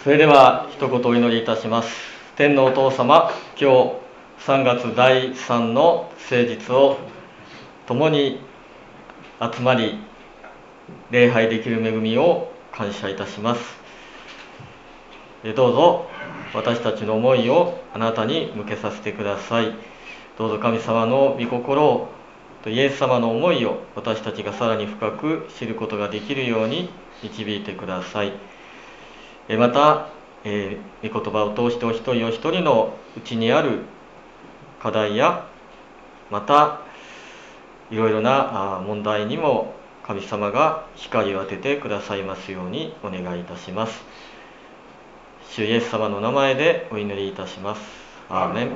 それでは一言お祈りいたします。天のお父様、今日3月第3の聖日を共に集まり礼拝できる恵みを感謝いたします。どうぞ私たちの思いをあなたに向けさせてください。どうぞ神様の御心をとイエス様の思いを私たちがさらに深く知ることができるように導いてください。また、御言葉を通してお一人お一人のうちにある課題やまたいろいろな問題にも神様が光を当ててくださいますようにお願いいたします。主イエス様の名前でお祈りいたします。アーメン。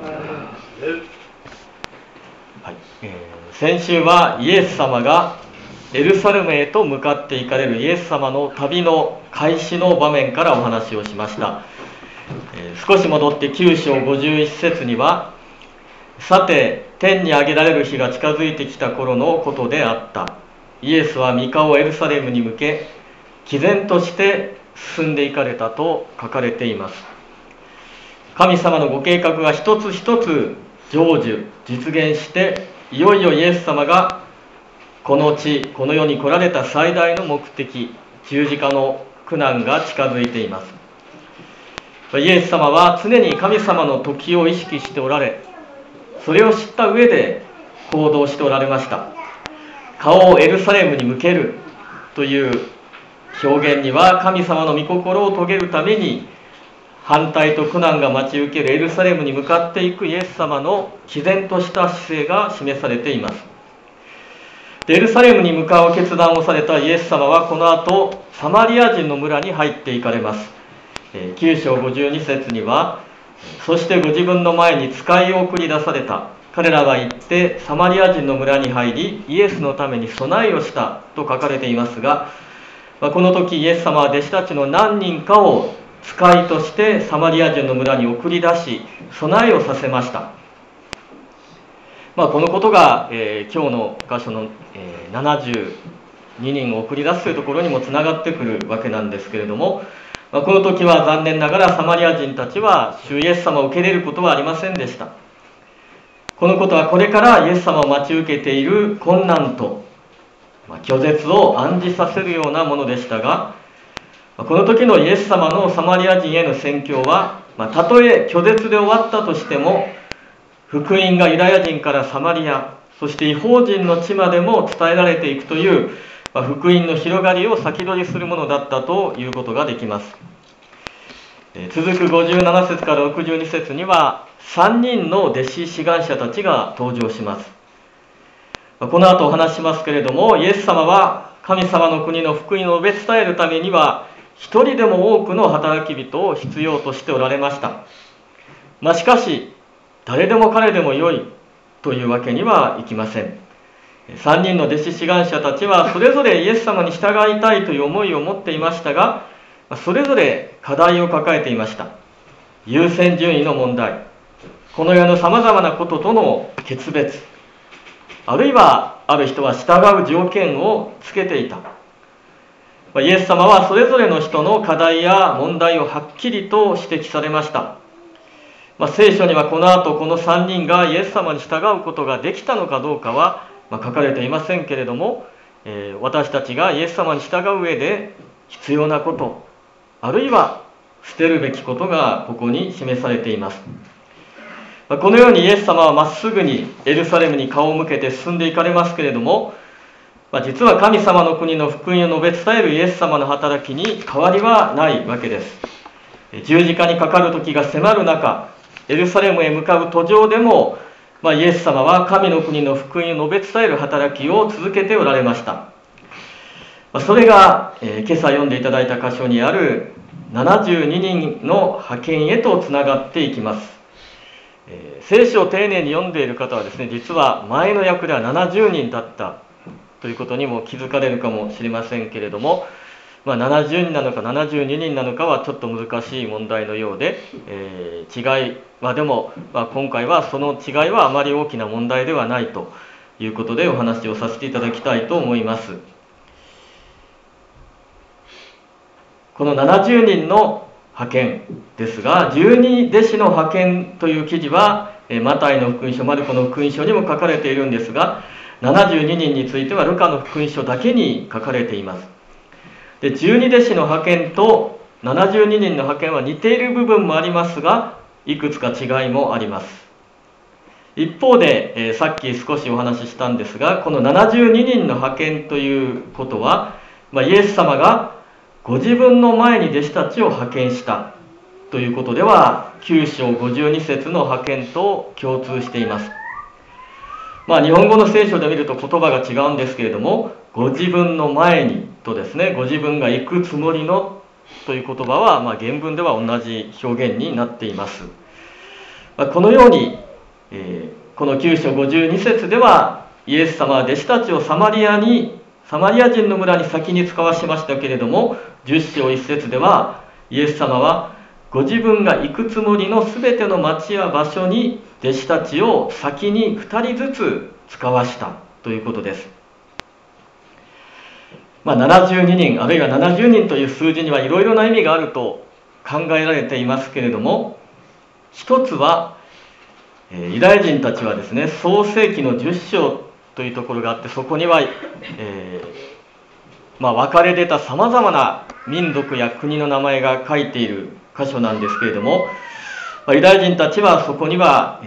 はい、先週はイエス様がエルサレムへと向かって行かれるイエス様の旅の開始の場面からお話をしました。少し戻って9章51節には、さて天に上げられる日が近づいてきた頃のことであった。イエスは御顔をエルサレムに向け毅然として進んでいかれたと書かれています。神様のご計画が一つ一つ成就実現して、いよいよイエス様がこの地この世に来られた最大の目的、十字架の苦難が近づいています。イエス様は常に神様の時を意識しておられ、それを知った上で行動しておられました。顔をエルサレムに向けるという表現には、神様の御心を遂げるために反対と苦難が待ち受けるエルサレムに向かっていくイエス様の毅然とした姿勢が示されています。エルサレムに向かう決断をされたイエス様はこの後サマリア人の村に入っていかれます。9章52節には、そしてご自分の前に使いを送り出された。彼らが行ってサマリア人の村に入り、イエスのために備えをしたと書かれていますが、この時イエス様は弟子たちの何人かを使いとしてサマリア人の村に送り出し、備えをさせました。このことが、今日の箇所の、72人を送り出すというところにもつながってくるわけなんですけれども、この時は残念ながらサマリア人たちは主イエス様を受け入れることはありませんでした。このことはこれからイエス様を待ち受けている困難と拒絶を暗示させるようなものでしたが、この時のイエス様のサマリア人への宣教は、たとえ拒絶で終わったとしても、福音がユダヤ人からサマリア、そして異邦人の地までも伝えられていくという福音の広がりを先取りするものだったということができます。続く57節から62節には3人の弟子志願者たちが登場します。この後お話しますけれども、イエス様は神様の国の福音を述べ伝えるためには一人でも多くの働き人を必要としておられました。しかし誰でも彼でもよいというわけにはいきません。3人の弟子志願者たちはそれぞれイエス様に従いたいという思いを持っていましたが、それぞれ課題を抱えていました。優先順位の問題、この世のさまざまなこととの決別、あるいはある人は従う条件をつけていた。イエス様はそれぞれの人の課題や問題をはっきりと指摘されました。聖書にはこの後この3人がイエス様に従うことができたのかどうかは書かれていませんけれども、私たちがイエス様に従う上で必要なこと、あるいは捨てるべきことがここに示されています。このようにイエス様はまっすぐにエルサレムに顔を向けて進んでいかれますけれども、実は神様の国の福音を述べ伝えるイエス様の働きに変わりはないわけです。十字架にかかる時が迫る中、エルサレムへ向かう途上でも、イエス様は神の国の福音を述べ伝える働きを続けておられました。それが、今朝読んでいただいた箇所にある72人の派遣へとつながっていきます。聖書を丁寧に読んでいる方はですね、実は前の訳では70人だったということにも気づかれるかもしれませんけれども、70人なのか72人なのかはちょっと難しい問題のようで、違いはでも、今回はその違いはあまり大きな問題ではないということでお話をさせていただきたいと思います。この70人の派遣ですが、12弟子の派遣という記事はマタイの福音書、マルコの福音書にも書かれているんですが、72人についてはルカの福音書だけに書かれています。で、12弟子の派遣と72人の派遣は似ている部分もありますが、いくつか違いもあります。一方で、さっき少しお話ししたんですが、この72人の派遣ということは、イエス様がご自分の前に弟子たちを派遣したということでは、9章52節の派遣と共通しています。日本語の聖書で見ると言葉が違うんですけれども、ご自分の前にとですね、ご自分が行くつもりのという言葉は、原文では同じ表現になっています。このように、この9章52節では、イエス様は弟子たちをサマリア人の村に先に使わしましたけれども、10章1節では、イエス様はご自分が行くつもりのすべての町や場所に弟子たちを先に2人ずつ使わしたということです。72人あるいは70人という数字にはいろいろな意味があると考えられていますけれども、一つはユダヤ人たちはですね、創世記の10章というところがあって、そこには、分かれ出たさまざまな民族や国の名前が書いている箇所なんですけれども、ユダヤ人たちはそこには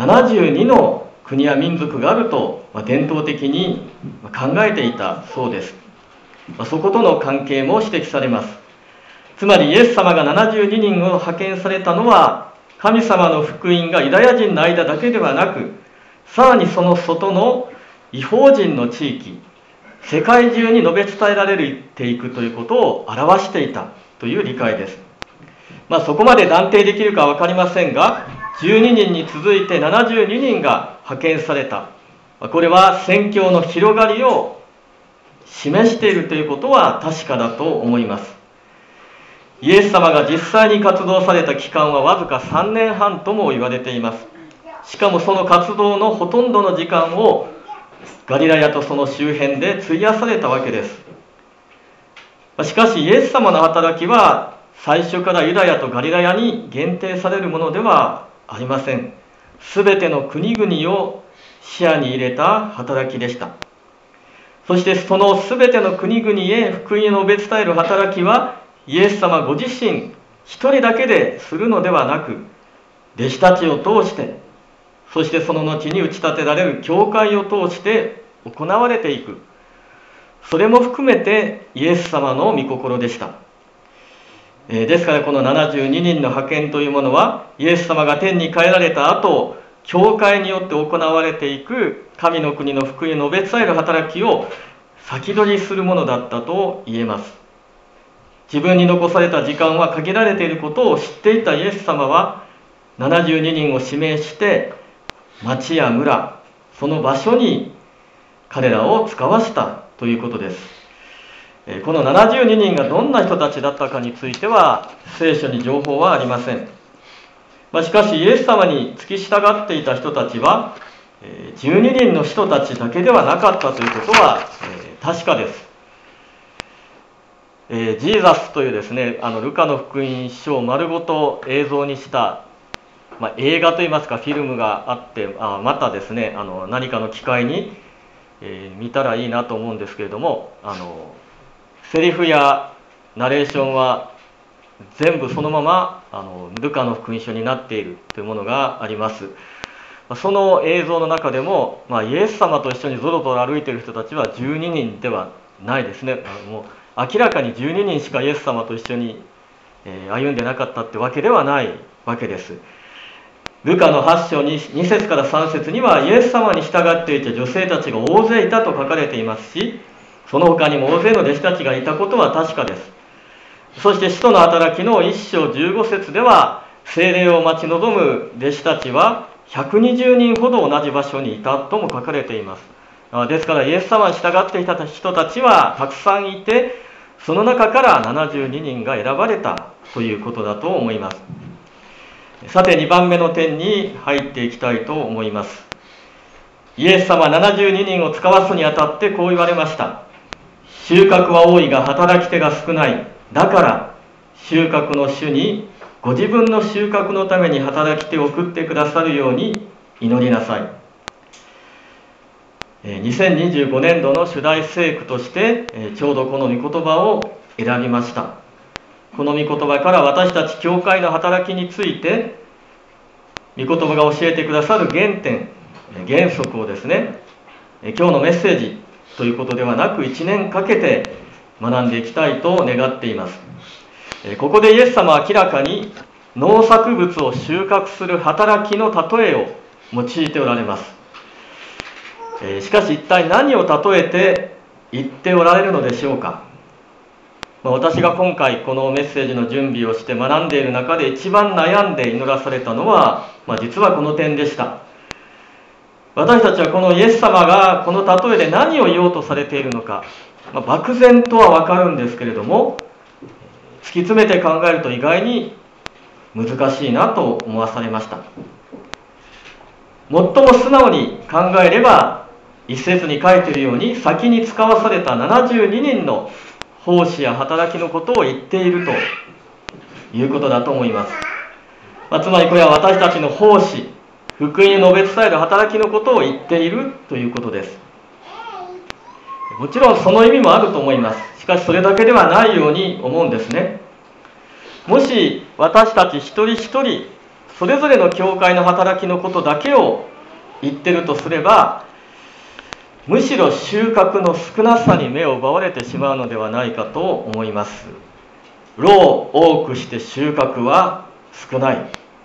72の国や民族があると伝統的に考えていたそうです。そことの関係も指摘されます。つまりイエス様が72人を派遣されたのは、神様の福音がユダヤ人の間だけではなく、さらにその外の異邦人の地域、世界中に述べ伝えられていくということを表していたという理解です。そこまで断定できるかは分かりませんが、12人に続いて72人が派遣された。これは宣教の広がりを示しているということは確かだと思います。イエス様が実際に活動された期間はわずか3年半とも言われています。しかもその活動のほとんどの時間をガリラヤとその周辺で費やされたわけです。しかしイエス様の働きは最初からユダヤとガリラヤに限定されるものではありません。すべての国々を視野に入れた働きでした。そしてそのすべての国々へ福音を述べ伝える働きは、イエス様ご自身一人だけでするのではなく、弟子たちを通して、そしてその後に打ち立てられる教会を通して行われていく。それも含めてイエス様の御心でした。ですからこの72人の派遣というものは、イエス様が天に帰られた後、教会によって行われていく神の国の福音を述べ伝える働きを先取りするものだったと言えます。自分に残された時間は限られていることを知っていたイエス様は、72人を指名して町や村、その場所に彼らを使わしたということです。この72人がどんな人たちだったかについては聖書に情報はありません。しかしイエス様に付き従っていた人たちは12人の人たちだけではなかったということは確かです。ジーザスというですね、ルカの福音書を丸ごと映像にした、映画といいますかフィルムがあって、またですね、何かの機会に、見たらいいなと思うんですけれども、セリフやナレーションは全部そのままルカの福音書になっているというものがあります。その映像の中でも、イエス様と一緒にゾロゾロ歩いている人たちは12人ではないですね。もう明らかに12人しかイエス様と一緒に歩んでなかったってわけではないわけです。ルカの8章2節から3節にはイエス様に従っていた女性たちが大勢いたと書かれていますし、その他にも大勢の弟子たちがいたことは確かです。そして使徒の働きの1章15節では、聖霊を待ち望む弟子たちは120人ほど同じ場所にいたとも書かれています。ですからイエス様に従っていた人たちはたくさんいて、その中から72人が選ばれたということだと思います。さて2番目の点に入っていきたいと思います。イエス様は72人を使わすにあたってこう言われました。収穫は多いが働き手が少ない。だから収穫の主にご自分の収穫のために働き手を送ってくださるように祈りなさい。2025年度の主題聖句としてちょうどこの御言葉を選びました。この御言葉から私たち教会の働きについて御言葉が教えてくださる原点、原則をですね、今日のメッセージということではなく1年かけて学んでいきたいと願っています。ここでイエス様は明らかに農作物を収穫する働きの例えを用いておられます。しかし一体何を例えて言っておられるのでしょうか。私が今回このメッセージの準備をして学んでいる中で一番悩んで祈らされたのは、実はこの点でした。私たちはこのイエス様がこの例えで何を言おうとされているのか、漠然とは分かるんですけれども、突き詰めて考えると意外に難しいなと思わされました。最も素直に考えれば、一節に書いているように先に使わされた72人の奉仕や働きのことを言っているということだと思います。つまりこれは私たちの奉仕、福音を述べ伝える働きのことを言っているということです。もちろんその意味もあると思います。しかしそれだけではないように思うんですね。もし私たち一人一人それぞれの教会の働きのことだけを言ってるとすれば、むしろ収穫の少なさに目を奪われてしまうのではないかと思います。労多くして収穫は少ない。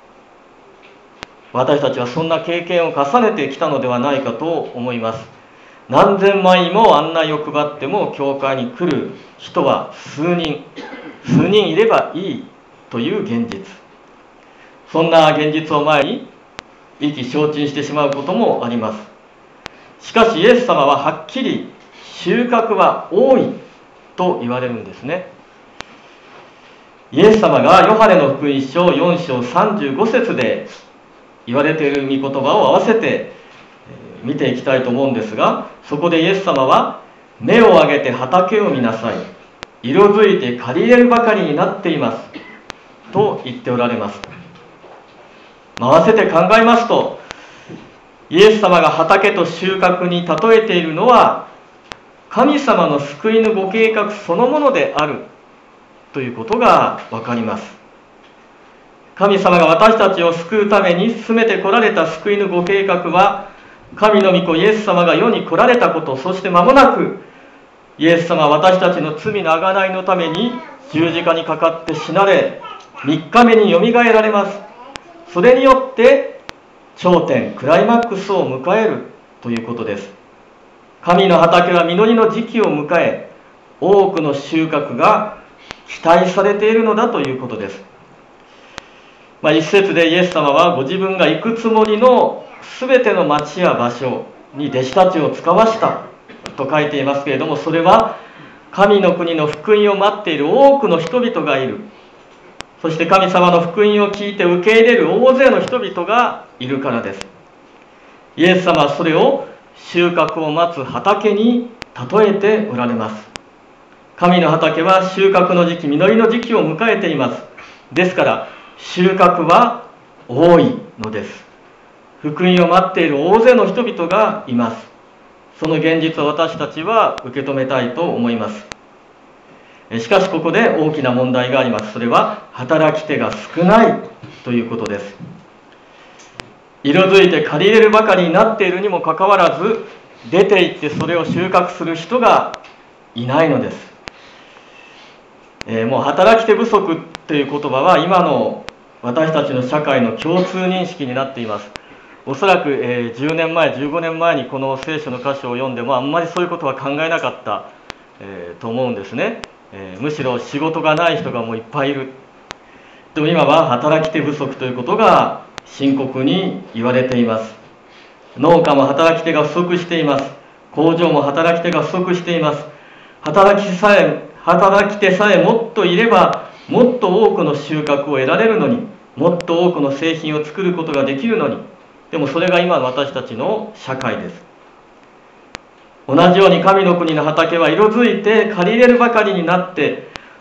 私たちはそんな経験を重ねてきたのではないかと思います。何千枚も案内を配っても教会に来る人は数人いればいいという現実。そんな現実を前に意気消沈してしまうこともあります。しかしイエス様ははっきり収穫は多いと言われるんですね。イエス様がヨハネの福音書4章35節で言われている御言葉を合わせて見ていきたいと思うんですが、そこでイエス様は目を上げて畑を見なさい、色づいて刈り入れるばかりになっていますと言っておられます。合わせて考えますと、イエス様が畑と収穫に例えているのは神様の救いのご計画そのものであるということが分かります。神様が私たちを救うために進めてこられた救いのご計画は、神の御子イエス様が世に来られたこと、そして間もなくイエス様は私たちの罪の贖いのために十字架にかかって死なれ、3日目によみがえられます。それによって頂点、クライマックスを迎えるということです。神の畑は実りの時期を迎え、多くの収穫が期待されているのだということです。一節でイエス様はご自分が行くつもりのすべての町や場所に弟子たちを使わしたと書いていますけれども、それは神の国の福音を待っている多くの人々がいる。そして神様の福音を聞いて受け入れる大勢の人々がいるからです。イエス様はそれを収穫を待つ畑に例えておられます。神の畑は収穫の時期、実りの時期を迎えています。ですから収穫は多いのです。福音を待っている大勢の人々がいます。その現実を私たちは受け止めたいと思います。しかしここで大きな問題があります。それは働き手が少ないということです。色づいて刈り入れるばかりになっているにもかかわらず、出て行ってそれを収穫する人がいないのです。もう働き手不足という言葉は今の私たちの社会の共通認識になっています。おそらく10年前、15年前にこの聖書の箇所を読んでもあんまりそういうことは考えなかったと思うんですね。むしろ仕事がない人がもういっぱいいる。でも今は働き手不足ということが深刻に言われています。農家も働き手が不足しています。工場も働き手が不足しています。働き手さえもっといればもっと多くの収穫を得られるのに、もっと多くの製品を作ることができるのに、でもそれが今の私たちの社会です。同じように神の国の畑は色づいて刈り入れるばかりになって、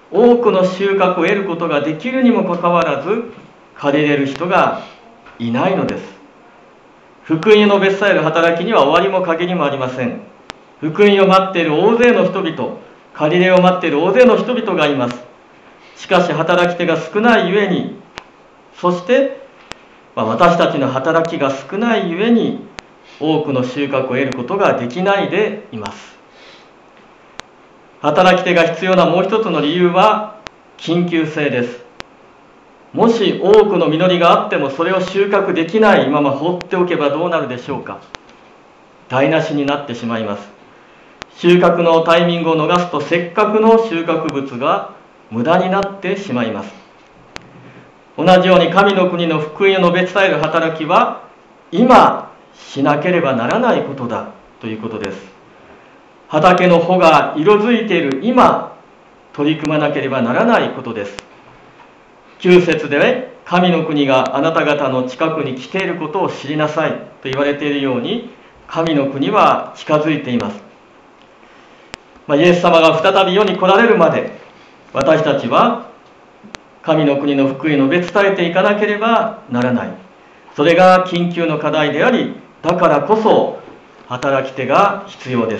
多くの収穫を得ることができるにもかかわらず、借りれる人がいないのです。福音を述べ伝える働きには終わりも限りもありません。福音を待っている大勢の人々、借り入れを待っている大勢の人々がいます。しかし働き手が少ないゆえに、そして私たちの働きが少ないゆえに、多くの収穫を得ることができないでいます。働き手が必要なもう一つの理由は緊急性です。もし多くの実りがあってもそれを収穫できないまま放っておけばどうなるでしょうか。台無しになってしまいます。収穫のタイミングを逃すと、せっかくの収穫物が無駄になってしまいます。同じように神の国の福音を述べ伝える働きは今しなければならないことだということです。畑の穂が色づいている今、取り組まなければならないことです。9節で神の国があなた方の近くに来ていることを知りなさいと言われているように、神の国は近づいています。イエス様が再び世に来られるまで、私たちは神の国の福音を述べ伝えていかなければならない。それが緊急の課題であり、だからこそ働き手が必要です。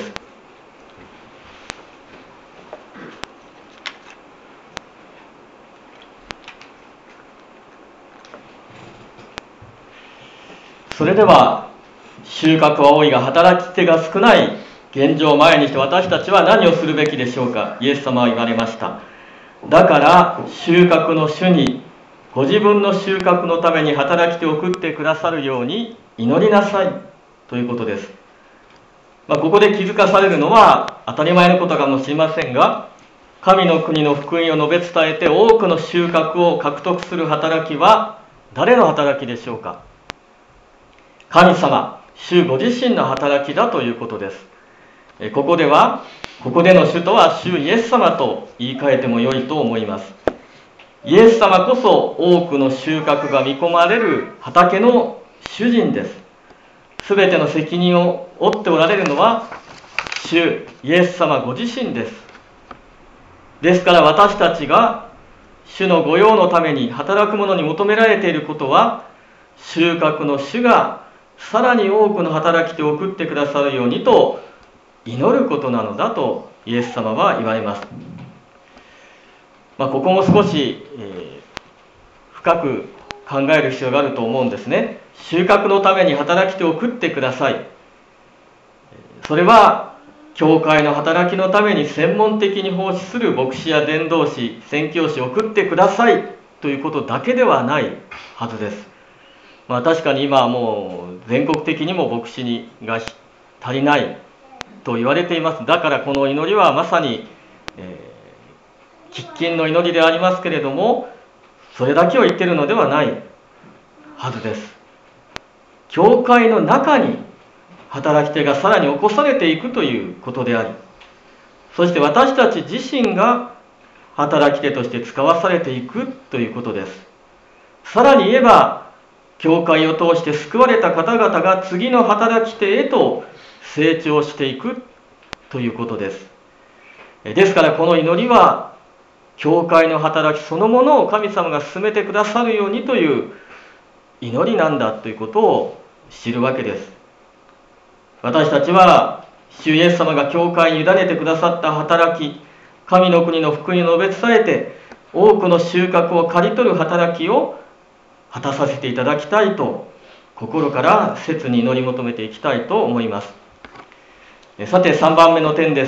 それでは、収穫は多いが働き手が少ない現状を前にして私たちは何をするべきでしょうか。イエス様は言われました。だから収穫の主にご自分の収穫のために働き手を送ってくださるように祈りなさいということです。ここで気づかされるのは当たり前のことかもしれませんが、神の国の福音を述べ伝えて多くの収穫を獲得する働きは誰の働きでしょうか。神様、主ご自身の働きだということです。ここでの主とは主イエス様と言い換えても良いと思います。イエス様こそ多くの収穫が見込まれる畑の主人です。すべての責任を負っておられるのは主イエス様ご自身です。ですから私たちが主の御用のために働く者に求められていることは、収穫の主がさらに多くの働き手を送ってくださるようにと祈ることなのだとイエス様は言われます。ここも少し、深く考える必要があると思うんですね。収穫のために働き手を送ってください。それは教会の働きのために専門的に奉仕する牧師や伝道師、宣教師を送ってくださいということだけではないはずです。確かに今はもう全国的にも牧師が足りないと言われています。だからこの祈りはまさに、喫緊の祈りでありますけれども、それだけを言っているのではないはずです。教会の中に働き手がさらに起こされていくということであり、そして私たち自身が働き手として使わされていくということです。さらに言えば、教会を通して救われた方々が次の働き手へと成長していくということです。ですからこの祈りは教会の働きそのものを神様が進めてくださるようにという祈りなんだということを知るわけです。私たちは主イエス様が教会に委ねてくださった働き、神の国の福音を述べ伝えて多くの収穫を刈り取る働きを果たさせていただきたいと心から切に祈り求めていきたいと思います。さて3番目の点です。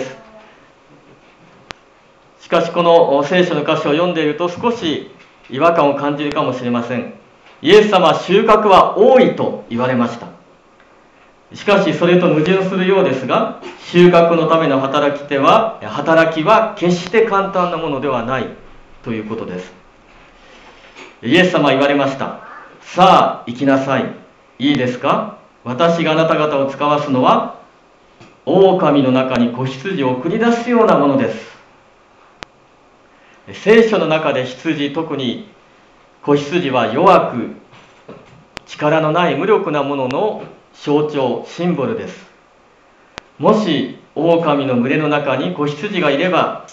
しかしこの聖書の箇所を読んでいると少し違和感を感じるかもしれません。イエス様は収穫は多いと言われました。しかしそれと矛盾するようですが、収穫のための働きは決して簡単なものではないということです。イエス様は言われました。さあ行きなさい。いいですか？私があなた方を使わすのは狼の中に子羊を送り出すようなものです。聖書の中で羊、特に子羊は弱く力のない無力なものの象徴、シンボルです。もし狼の群れの中に子羊がいれば、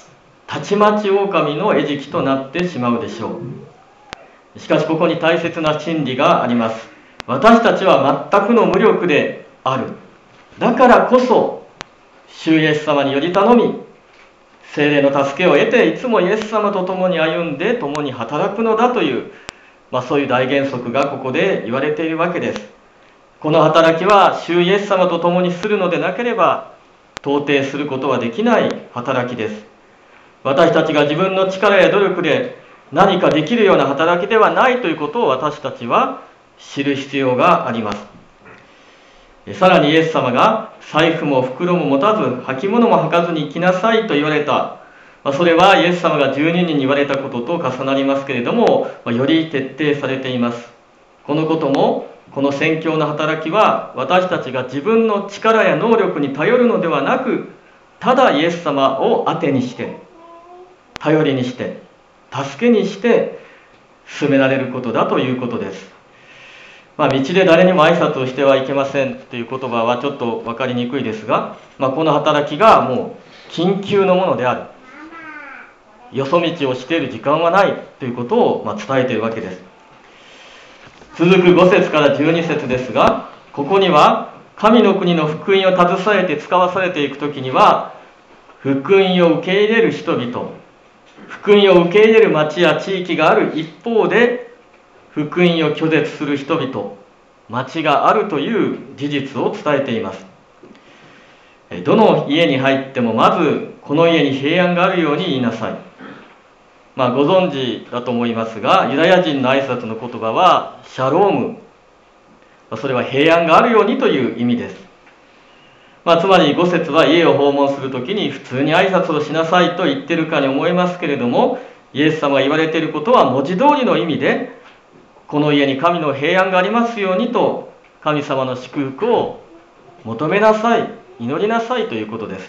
たちまち狼の餌食となってしまうでしょう。しかしここに大切な真理があります。私たちは全くの無力である。だからこそ主イエス様により頼み、聖霊の助けを得ていつもイエス様と共に歩んで共に働くのだという、そういう大原則がここで言われているわけです。この働きは主イエス様と共にするのでなければ到底することはできない働きです。私たちが自分の力や努力で何かできるような働きではないということを私たちは知る必要があります。さらにイエス様が財布も袋も持たず履物も履かずに来なさいと言われた、それはイエス様が12人に言われたことと重なりますけれども、より徹底されています。このことも、この宣教の働きは私たちが自分の力や能力に頼るのではなく、ただイエス様を当てにして頼りにして助けにして進められることだということです。道で誰にも挨拶をしてはいけませんという言葉はちょっと分かりにくいですが、この働きがもう緊急のものである、よそ道をしている時間はないということを伝えているわけです。続く5節から12節ですが、ここには神の国の福音を携えて使わされていくときには、福音を受け入れる人々、福音を受け入れる町や地域がある一方で、福音を拒絶する人々、町があるという事実を伝えています。どの家に入ってもまずこの家に平安があるように言いなさい。ご存知だと思いますが、ユダヤ人の挨拶の言葉はシャローム、それは平安があるようにという意味です。つまり5節は家を訪問するときに普通に挨拶をしなさいと言っているかに思えますけれども、イエス様が言われていることは文字通りの意味で、この家に神の平安がありますようにと神様の祝福を求めなさい、祈りなさいということです。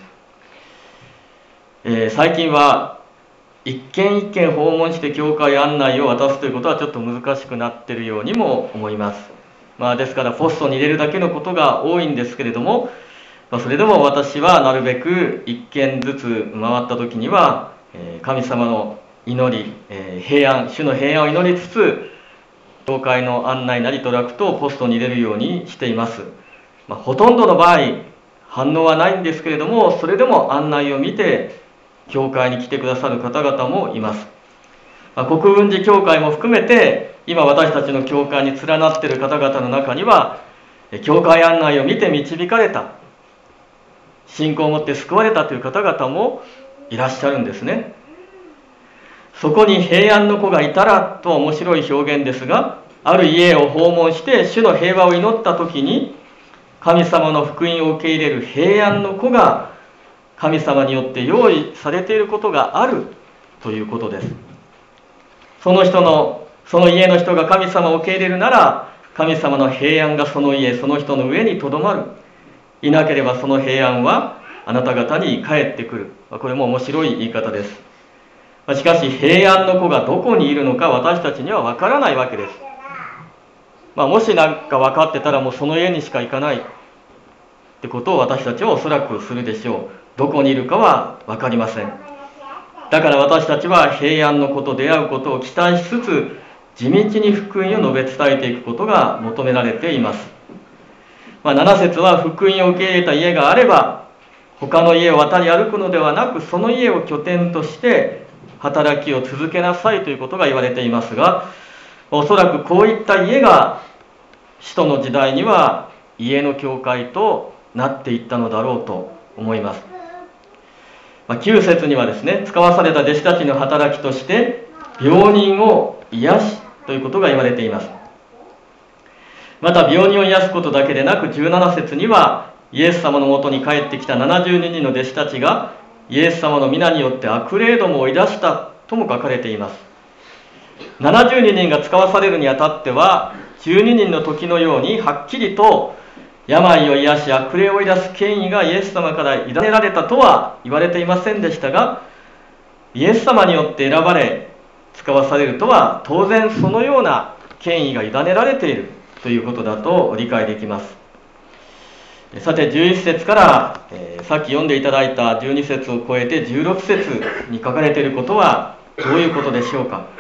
最近は一軒一軒訪問して教会案内を渡すということはちょっと難しくなっているようにも思います。ですからポストに入れるだけのことが多いんですけれども、それでも私はなるべく一軒ずつ回った時には神様の祈り、平安、主の平安を祈りつつ、教会の案内なりトラクトをポストに入れるようにしています。ほとんどの場合反応はないんですけれども、それでも案内を見て教会に来てくださる方々もいます。国分寺教会も含めて今私たちの教会に連なっている方々の中には、教会案内を見て導かれた、信仰を持って救われたという方々もいらっしゃるんですね。そこに平安の子がいたらとは面白い表現ですが、ある家を訪問して主の平和を祈った時に、神様の福音を受け入れる平安の子が神様によって用意されていることがあるということです。その家の人が神様を受け入れるなら、神様の平安がその家、その人の上にとどまる。いなければその平安はあなた方に返ってくる。これも面白い言い方です。しかし平安の子がどこにいるのか私たちには分からないわけです。もし何か分かってたらもうその家にしか行かないってことを私たちはおそらくするでしょう。どこにいるかは分かりません。だから私たちは平安の子と出会うことを期待しつつ、地道に福音を述べ伝えていくことが求められています。7節は福音を受け入れた家があれば他の家を渡り歩くのではなく、その家を拠点として働きを続けなさいということが言われていますが、おそらくこういった家が使徒の時代には家の教会となっていったのだろうと思います。9節にはですね、使わされた弟子たちの働きとして病人を癒しということが言われています。また病人を癒すことだけでなく、17節にはイエス様のもとに帰ってきた72人の弟子たちがイエス様の皆によって悪霊どもを追い出したとも書かれています。72人が使わされるにあたっては、12人の時のようにはっきりと病を癒し悪霊を追い出す権威がイエス様から委ねられたとは言われていませんでしたが、イエス様によって選ばれ使わされるとは当然そのような権威が委ねられているということだと理解できます。 さて11節から、さっき読んでいただいた12節を超えて16節に書かれていることはどういうことでしょうか。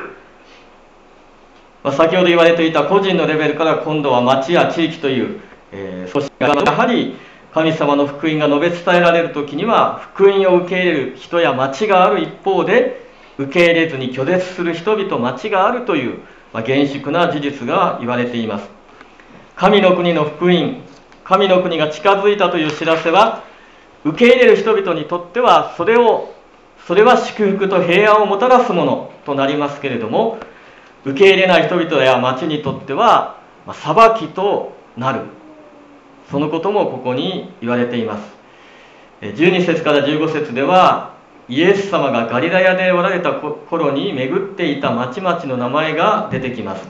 先ほど言われていた個人のレベルから今度は町や地域という、組織がやはり神様の福音が述べ伝えられるときには福音を受け入れる人や町がある一方で、受け入れずに拒絶する人々、町があるという、厳粛な事実が言われています。神の国の福音、神の国が近づいたという知らせは、受け入れる人々にとってはそれは祝福と平安をもたらすものとなりますけれども、受け入れない人々や町にとっては、裁きとなる、そのこともここに言われています。12節から15節では、イエス様がガリラヤでおられた頃に巡っていた町々の名前が出てきます。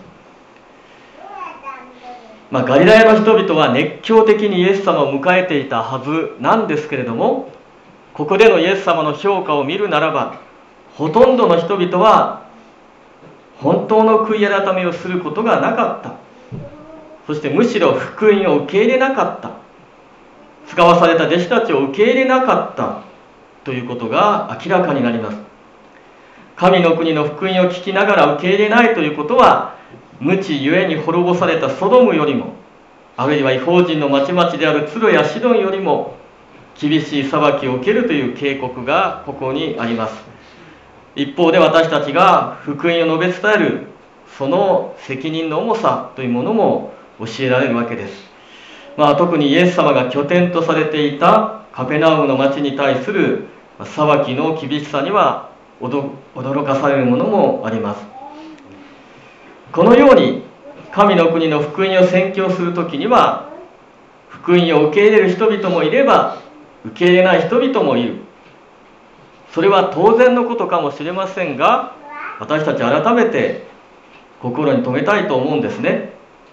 ガリラヤの人々は熱狂的にイエス様を迎えていたはずなんですけれども、ここでのイエス様の評価を見るならば、ほとんどの人々は本当の悔い改めをすることがなかった。そしてむしろ福音を受け入れなかった。使わされた弟子たちを受け入れなかったということが明らかになります。神の国の福音を聞きながら受け入れないということは、無知ゆえに滅ぼされたソドムよりも、あるいは異邦人の町々であるツロやシドンよりも厳しい裁きを受けるという警告がここにあります。一方で私たちが福音を述べ伝えるその責任の重さというものも教えられるわけです。特にイエス様が拠点とされていたカペナウムの町に対する裁きの厳しさには驚かされるものもあります。このように神の国の福音を宣教するときには、福音を受け入れる人々もいれば受け入れない人々もいる。それは当然のことかもしれませんが、私たち改めて心に留めたいと思うんですね。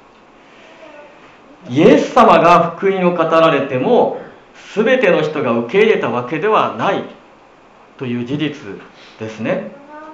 イエス様が福音を語られても全ての人が受け入れたわけではないという事実ですね。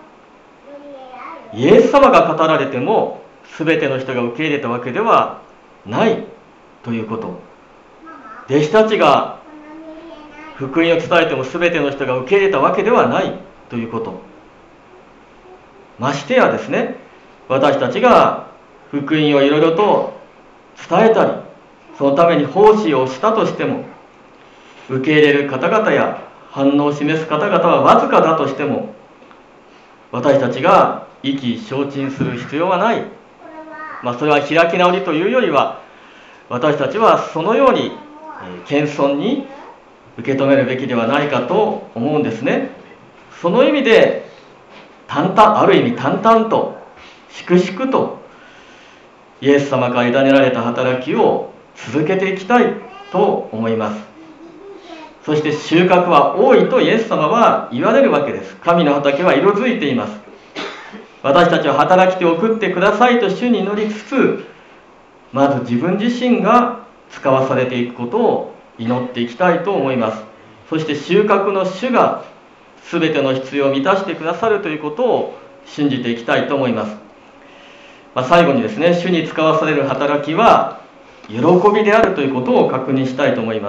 イエス様が語られても全ての人が受け入れたわけではないということ。弟子たちが福音を伝えても全ての人が受け入れたわけではないということ。ましてやですね、私たちが福音をいろいろと伝えたり、そのために奉仕をしたとしても、受け入れる方々や反応を示す方々はわずかだとしても、私たちが意気消沈する必要はない。それは開き直りというよりは、私たちはそのように謙遜に受け止めるべきではないかと思うんですね。その意味である意味淡々と粛々とイエス様から委ねられた働きを続けていきたいと思います。そして収穫は多いとイエス様は言われるわけです。神の畑は色づいています。私たちは働き手を送ってくださいと主に祈りつつ、まず自分自身が使わされていくことを祈っていきたいと思います。そして収穫の主が全ての必要を満たしてくださるということを信じていきたいと思います。最後にですね、主に使わされる働きは喜びであるということを確認したいと思います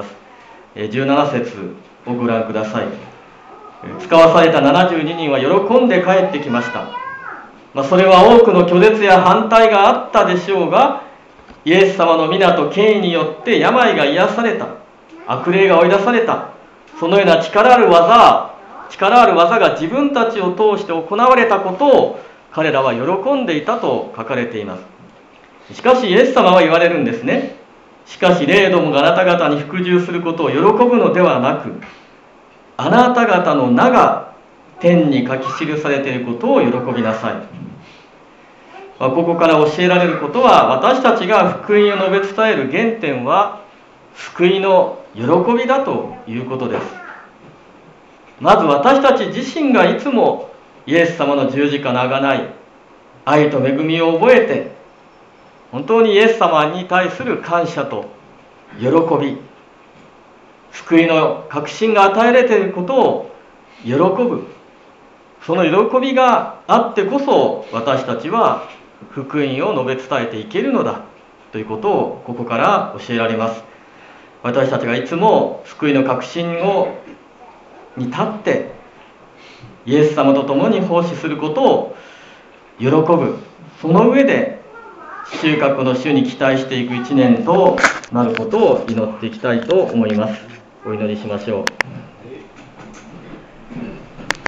。17節をご覧ください。使わされた72人は喜んで帰ってきました。それは多くの拒絶や反対があったでしょうが、イエス様の皆と権威によって病が癒された、悪霊が追い出された、そのような力ある技が自分たちを通して行われたことを彼らは喜んでいたと書かれています。しかしイエス様は言われるんですね。しかし霊どもがあなた方に服従することを喜ぶのではなく、あなた方の名が天に書き記されていることを喜びなさい。ここから教えられることは、私たちが福音を述べ伝える原点は救いの喜びだということです。まず私たち自身がいつもイエス様の十字架の贖い、愛と恵みを覚えて、本当にイエス様に対する感謝と喜び、救いの確信が与えられていることを喜ぶ、その喜びがあってこそ私たちは福音を述べ伝えていけるのだということをここから教えられます。 私たちがいつも救いの確信に立ってイエス様と共に奉仕することを喜ぶ、その上で収穫の主に期待していく一年となることを祈っていきたいと思います。お祈りしましょう。